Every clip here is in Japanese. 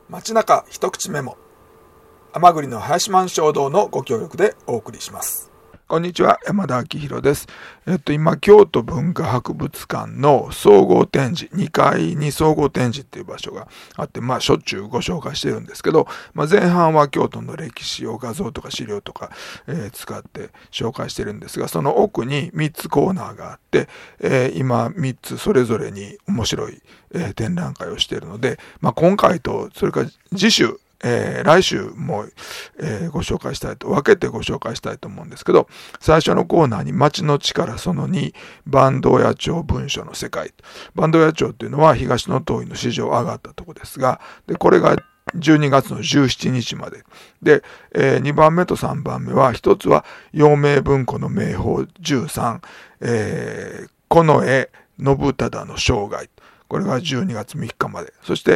街中一口メモ、甘栗の林満衝動のご協力でお送りします。こんにちは、山田明宏です。今京都文化博物館の総合展示、2階に総合展示っていう場所があって、しょっちゅうご紹介してるんですけど、前半は京都の歴史を画像とか資料とか、使って紹介してるんですが、その奥に3つコーナーがあって、今3つそれぞれに面白い、展覧会をしているので、今回とそれから次週来週も、ご紹介したいと、分けてご紹介したいと思うんですけど、最初のコーナーに街の力その2、坂東谷町文書の世界。坂東谷町っていうのは東の通りの市場上がったところですが、で、これが12月の17日まで。で、2番目と3番目は、一つは陽明文庫の名宝13、近衛信忠の生涯。これが12月3日まで。そして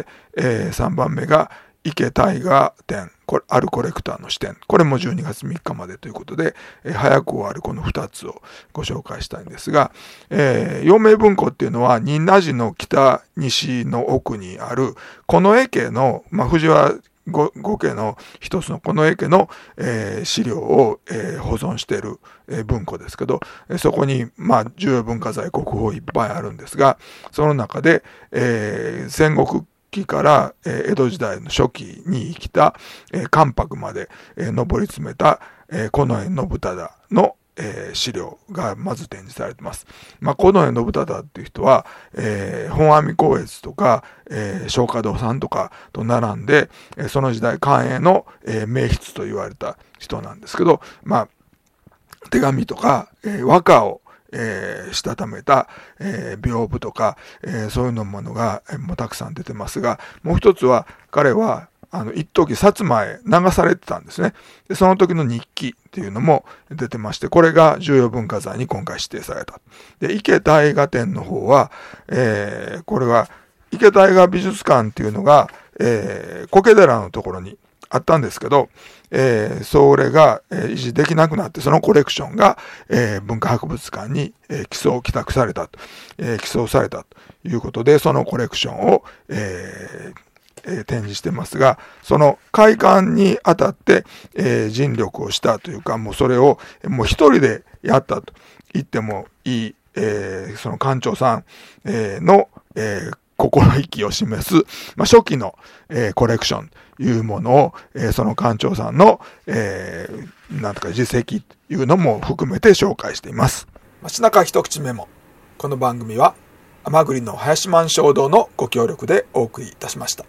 、3番目が池大河展、あるコレクターの視点。これも12月3日までということで、早く終わるこの2つをご紹介したいんですが、陽明文庫っていうのは、仁和寺の北西の奥にある、近衛家の、藤原五家の一つの近衛家の、資料を、保存している、文庫ですけど、そこに、重要文化財国宝いっぱいあるんですが、その中で、戦国期から江戸時代の初期に生きた関白まで上り詰めた近衛信忠の資料がまず展示されています。近衛信忠っていう人は本阿弥光悦とか松花堂さんとかと並んでその時代官営の名筆と言われた人なんですけど、手紙とか和歌をしたためた、屏風とか、そういうのものがもうたくさん出てますが、もう一つは彼は一時薩摩へ流されてたんですね。で、その時の日記っていうのも出てまして、これが重要文化財に今回指定された。で、池大河展の方は、これは池大河美術館っていうのが、苔寺のところにあったんですけど、それが、維持できなくなって、そのコレクションが、文化博物館に、寄贈されたということで、そのコレクションを、展示してますが、その開館にあたって、尽力をしたというか、もうそれをもう一人でやったと言ってもいい、その館長さん、の、心意気を示す、初期の、コレクションというものを、その館長さんの、なんとか実績というのも含めて紹介しています。街中一口メモ。この番組は甘栗の林満衝動のご協力でお送りいたしました。